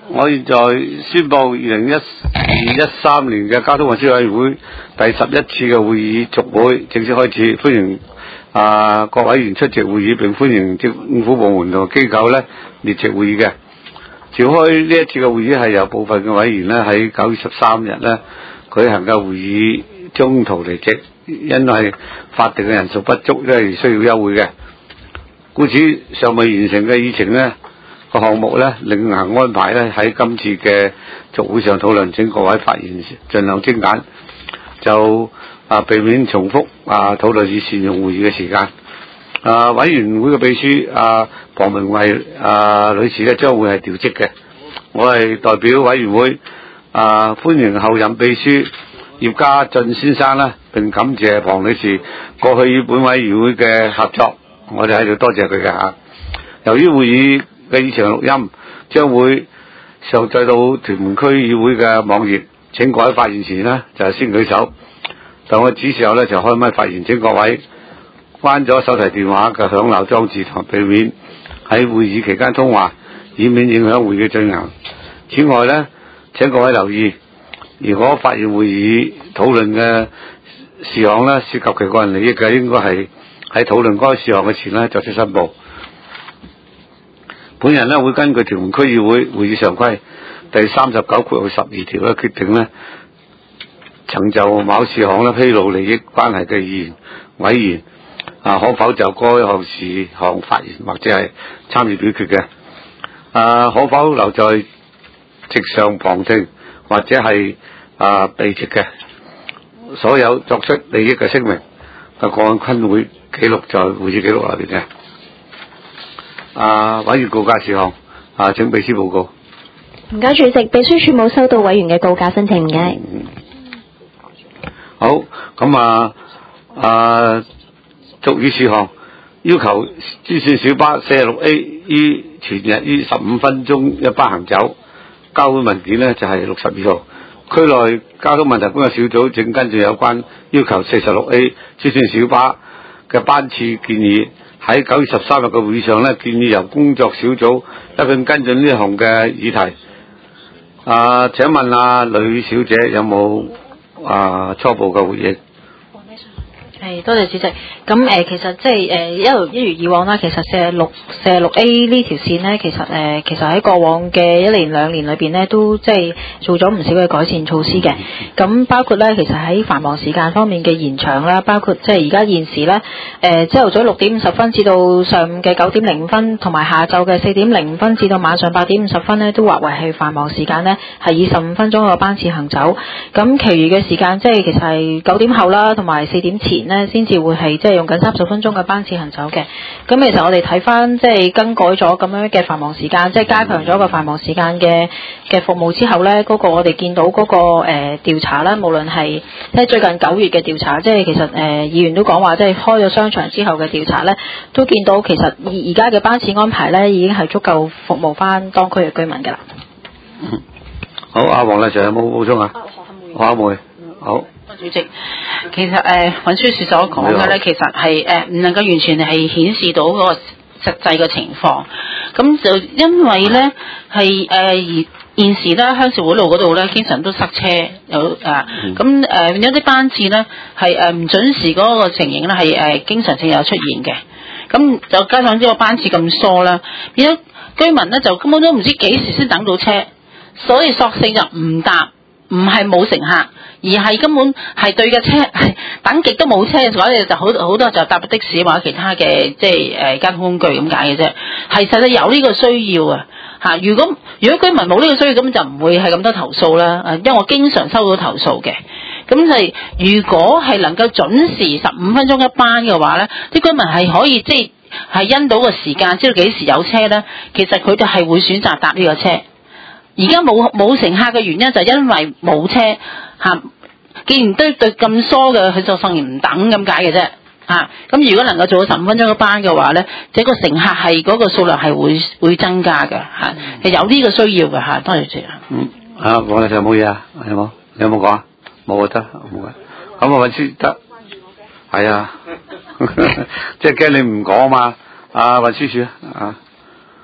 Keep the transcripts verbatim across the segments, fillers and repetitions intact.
我現在宣布二零一二一三年嘅交通運輸委員會第十一次嘅會議續會正式開始，歡迎啊各委員出席會議，並歡迎政府部門同機構咧列席會議嘅。召開呢一次嘅會議係由部分嘅委員咧喺九月十三日咧舉行嘅會議中途離席，因為法定嘅人數不足，因為需要休會嘅，故此尚未完成嘅議程咧個項目咧另行安排咧喺今次嘅續會上討論，請各位發言盡量精簡，就啊避免重複啊討論，以善用會議嘅時間。啊委員會嘅秘書啊龐明慧啊女士咧將會係調職嘅，我係代表委員會啊歡迎後任秘書葉家俊先生啦，並感謝龐女士過去與本委員會嘅合作，我哋喺度多謝佢嘅嚇。由於會議嘅議場錄音將會上載到屯門區議會嘅網頁，請各位發言前呢就先舉手，當我指示後呢就開麥發言，請各位關咗手提電話嘅響鬧裝置，同避免喺會議期間通話，以免影響會議進行。此外呢，請各位留意，如果發現會議討論嘅事項呢涉及其個人利益嘅，應該係喺討論該事項嘅前呢作出申報。本人呢會根據屯門區議會會議常規第三十九括十二條咧決定呢曾就某事項咧披露利益關係嘅議員委員啊，可否就該項事項發言或者係參與表決嘅？啊，可否留在席上旁聽或者係啊避席嘅？所有作出利益嘅聲明嘅個案均會記錄在會議記錄裏邊嘅。啊，委員告誡事項啊，請秘書報告。 唔該，主席，秘書處冇收到委員嘅告誡申請，唔該。 嗯、好，咁啊啊，續議事項要求專線小巴四十六 A 於全日於十五分鐘一班行走，交會文件呢就係六十二號。區內交通問題工作小組正跟住有關要求四十六 A 專線小巴嘅班次建議。喺九月十三日嘅會議上咧，建議由工作小組一併跟進呢項嘅議題。啊，請問啊，呂小姐有冇啊初步嘅回應？ 係，多謝主席。咁誒、呃，其實即係誒一路一如以往啦。其實四十六四十六 A 呢條線呢，其實誒、呃、其實喺過往嘅一年兩年裏邊呢，都即係做咗唔少嘅改善措施嘅。咁包括咧，其實喺繁忙時間方面嘅延長啦，包括即係而家現時咧，誒朝頭早六點五十分至到上午嘅九點零五分，同埋下晝嘅四點零五分至到晚上八點五十分呢，都劃為係繁忙時間呢，係以十五分鐘個班次行走。咁其餘嘅時間即係其實係九點後啦，同埋四點前呢，先至會係即係用緊三十分鐘嘅班次行走嘅。咁其實我哋睇翻即係更改咗咁樣嘅繁忙時間，即係加強咗個繁忙時間嘅嘅服務之後呢，嗰、那個我哋見到嗰、那個誒、呃、調查啦，無論係即係最近九月嘅調查，即係其實誒、呃、議員都講話，即係開咗商場之後嘅調查呢，都見到其實而而家嘅班次安排呢，已經係足夠服務翻當區嘅居民㗎啦。 嗯，好，阿黃麗祥有冇補充啊？何阿梅，好。 主席，其實誒、呃、運輸署所講嘅咧，其實係誒唔能夠完全係顯示到嗰個實際嘅情況。咁就因為咧係誒而現時咧鄉事會路嗰度咧，經常都塞車，有啊咁誒有啲班次咧係誒唔準時嗰個情形咧係誒經常性有出現嘅。咁就加上呢個班次咁疏啦，變咗居民咧就根本都唔知幾時先等到車，所以索性就唔搭。唔係冇乘客，而係根本係對嘅車係等極都冇車，所以就好好多就搭的士或者其他嘅即係誒交通工具咁解嘅啫。係實際有呢個需要啊嚇！如果如果居民冇呢個需要，咁就唔會係咁多投訴啦。誒，因為我經常收到投訴嘅。咁就係如果係能夠準時十五分鐘一班嘅話咧，啲居民係可以即係係因到個時間知道幾時有車咧，其實佢哋係會選擇搭呢個車。而家冇冇乘客嘅原因就係因為冇車嚇，既然都對咁疏嘅，佢就當然唔等咁解嘅啫嚇。咁如果能夠做到十五分鐘一班嘅話咧，這個乘客係嗰個數量係會會增加嘅嚇，係有呢個需要嘅嚇。多謝主席。 嗯，啊，黃麗祥冇嘢啊？有冇？你有冇講啊？冇就得，冇嘅。咁我運輸得，係啊，即係驚你唔講嘛。啊，運輸署啊。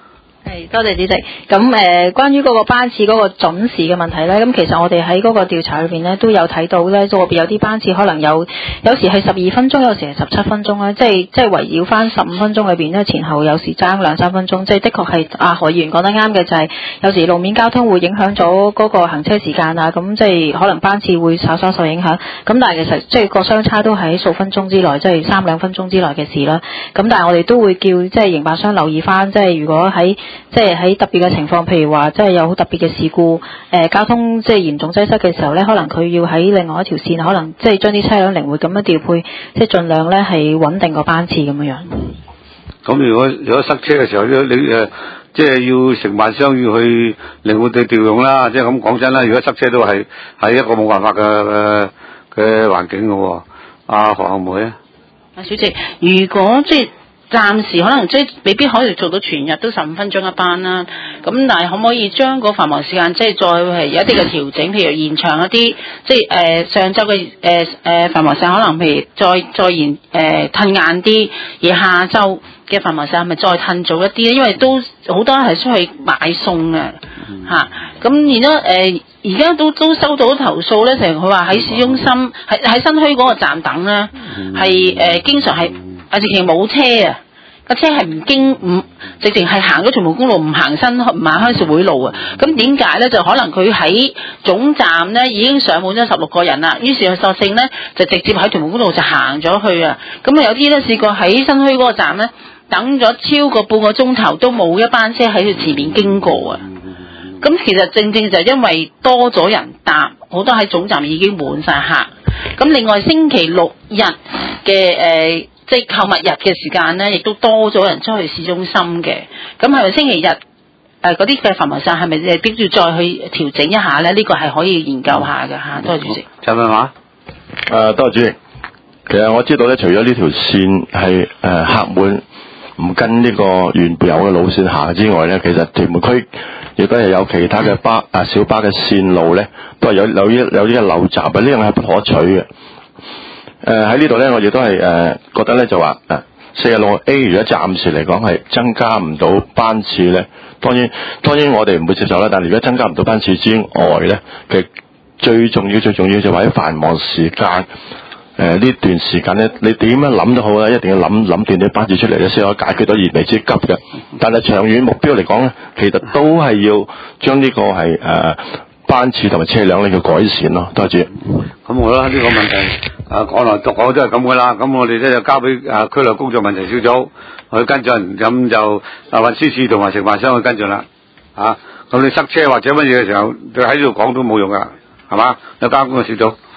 係，多謝主席。咁誒、呃，關於嗰個班次嗰個準時嘅問題咧，咁其實我哋喺嗰個調查裏邊咧都有睇到咧，個別有啲班次可能有有時係十二分鐘，有時係十七分鐘咧，即係即係圍繞翻十五分鐘裏邊咧，前後有時爭兩三分鐘，即係的確係啊何議員講得啱嘅，就係、是、有時路面交通會影響咗嗰個行車時間啊，咁即係可能班次會稍稍受影響。咁但係其實即係個相差都喺數分鐘之內，即係三兩分鐘之內嘅事啦。咁但係我哋都會叫即係營辦商留意翻，即係如果喺即係喺特別嘅情況，譬如話即係有好特別嘅事故，誒、呃、交通即係嚴重擠塞嘅時候咧，可能佢要喺另外一條線，可能即係將啲車輛靈活咁樣調配，即係盡量咧係穩定個班次咁樣樣。 咁如果如果塞車嘅時候，你誒即係要承辦商要去靈活地調用啦。即係咁講真啦，如果塞車都係係一個冇辦法嘅嘅嘅環境嘅喎。阿何幸梅啊， 阿小姐，如果即係暫時可能即係未必可以做到全日都十五分鐘一班啦。咁但係可唔可以將個繁忙時間即係再係有一啲嘅調整，譬如延長一啲，即係誒、呃、上週嘅誒誒繁忙時間可能譬如再再延誒褪晏啲，而下週嘅繁忙時間咪再褪早一啲咧？因為都好多係出去買餸啊嚇。咁而家誒而家都都收到投訴咧，成日佢話喺市中心喺喺新墟嗰個站等咧，係誒、呃、經常係。啊！直情冇車啊！個車係唔經唔，直情係行咗屯門公路，唔行新唔行鄉事會路啊！咁點解咧？就可能佢喺總站咧已經上滿咗十六個人啦，於是佢索性咧就直接喺屯門公路就行咗去啊！咁啊有啲咧試過喺新墟嗰個站咧等咗超過半個鐘頭都冇一班車喺佢前面經過啊！咁其實正正就係因為多咗人搭，好多喺總站已經滿晒客。咁另外星期六日嘅誒。呃即係購物日嘅時間咧，亦都多咗人出去市中心嘅。咁係咪星期日誒嗰啲嘅繁忙時間係咪誒必須再去調整一下咧？呢、這個係可以研究下嘅嚇。多謝主席。陳文華， 誒多謝主席。其實我知道咧，除咗呢條線係誒、呃、客滿唔跟呢個原有嘅路線行之外咧，其實屯門區亦都係有其他嘅巴啊小巴嘅線路咧，都係有有啲有啲嘅陋習啊，呢樣係不可取嘅。誒喺呢度咧，我亦都係誒、呃、覺得咧就話誒四十六 A 如果暫時嚟講係增加唔到班次咧，當然當然我哋唔會接受啦。但係如果增加唔到班次之外咧，其實最重要最重要就係喺繁忙時間誒呢、呃、段時間咧，你點樣諗都好啦，一定要諗諗斷啲班次出嚟咧，先可以解決到燃眉之急嘅。但係長遠目標嚟講咧，其實都係要將呢個係誒。呃班次同埋車輛呢個改善咯，多謝。 咁我覺得呢個問題啊講來讀講都係咁噶啦。咁我哋咧就交俾啊區內工作問題小組去跟進，咁就啊運輸署同埋承辦商去跟進啦。啊，咁你塞車或者乜嘢嘅時候，佢喺度講都冇用噶，係嘛？有交工嘅小組。